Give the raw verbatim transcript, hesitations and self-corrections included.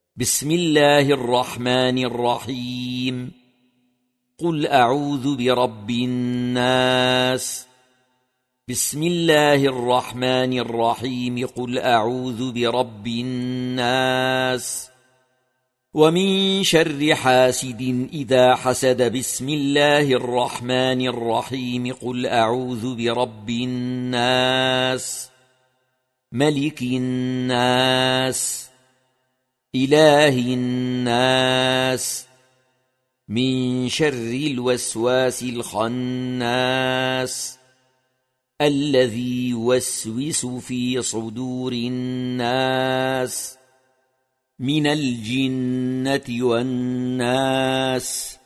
بسم الله الرحمن الرحيم قل أعوذ برب الناس بسم الله الرحمن الرحيم قل أعوذ برب الناس ومن شر حاسد إذا حسد بسم الله الرحمن الرحيم قل أعوذ برب الناس ملك الناس إله الناس من شر الوسواس الخناس الذي يوسوس في صدور الناس من الجنة والناس